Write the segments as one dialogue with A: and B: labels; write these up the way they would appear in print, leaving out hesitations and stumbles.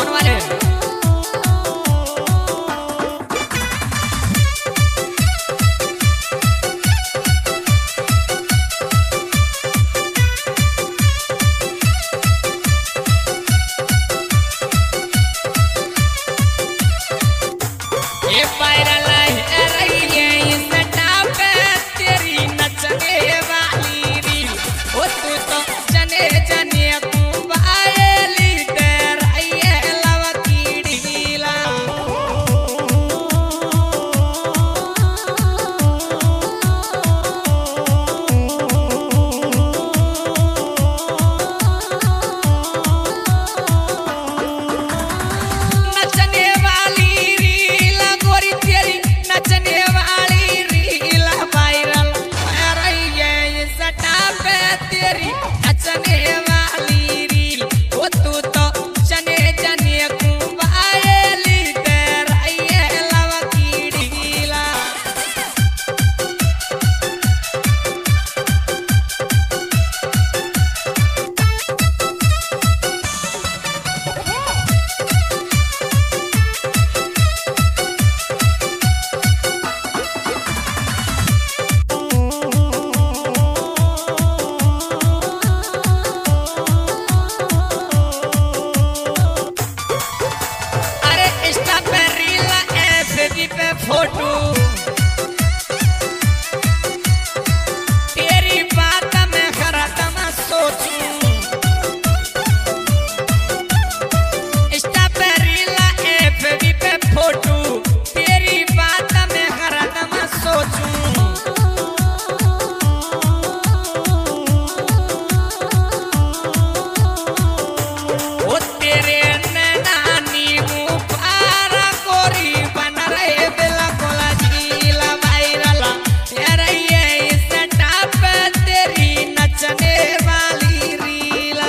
A: कौन वाले ये वायरल है रही है इंस्टा पे तेरी नचने वाली रील ओ तू तो जने जने तू बायली तेरा ये लव की ढीला नचने वाली रील गोरी तेरी नचने वाली रील वायरल है रही है इंस्टा पे तेरी नचने वाली रील ओ तू तो जने जने तू बायली तेरा ये लव की ढीला अरे इंस्टा पे रील एफबी पे फोटो तेरी बात में हरदम सोचूं इंस्टा पे रील एफबी पे फोटो तेरी बात में हरदम सोचूं ओ तेरे नैनानी मुबारा गोरी बन रहे बिल्कुल झीला वायरल तेरा ये इंस्टा पे तेरी नचने वाली रीला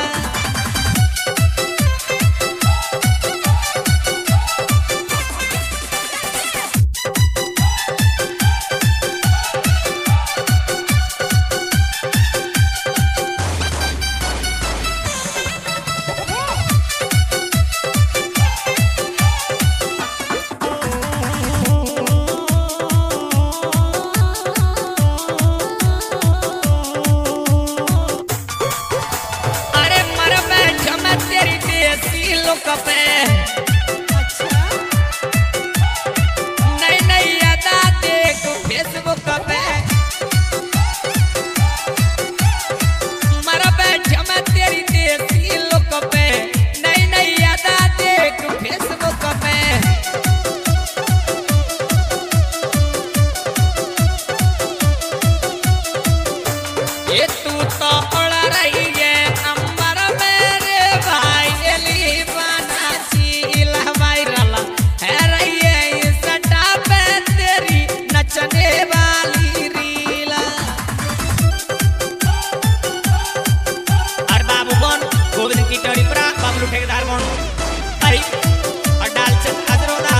A: अरे मर बैठ मैं तेरी देसी लुक पे नई नई अदा देख फेसबुक पे मर बैठ मैं तेरी देसी लुक पे नई नई अदा देख फेसबुक पे ये तू तो उड़ रही है अंबर मेरे भाई एली बना चीला वायरल है रही है इंस्टा पे तेरी नचने वाली रीला और बाबू कौन गोविंद की कड़ी पर बाबू ठेकेदार कौन अरे और डाल से अजरोदा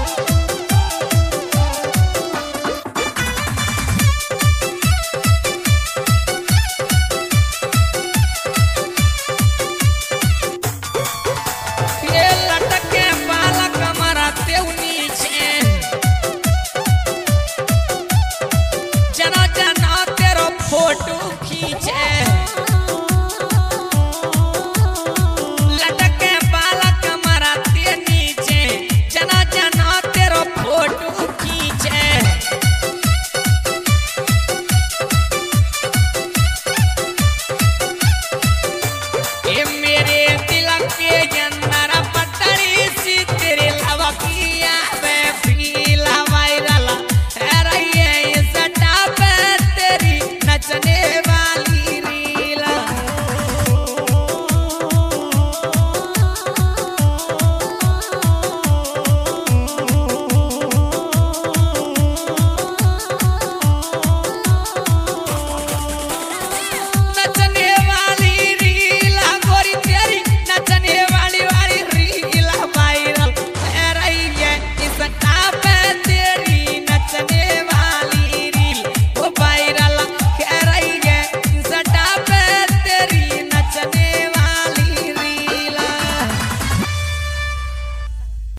A: ये लटके बाल कमरा तेऊ नीचे जना जना तेरो फोटो खींचे लटके बाल कमरा ते नीचे जना जना तेरो फोटो खींचे ये मेरे दिल के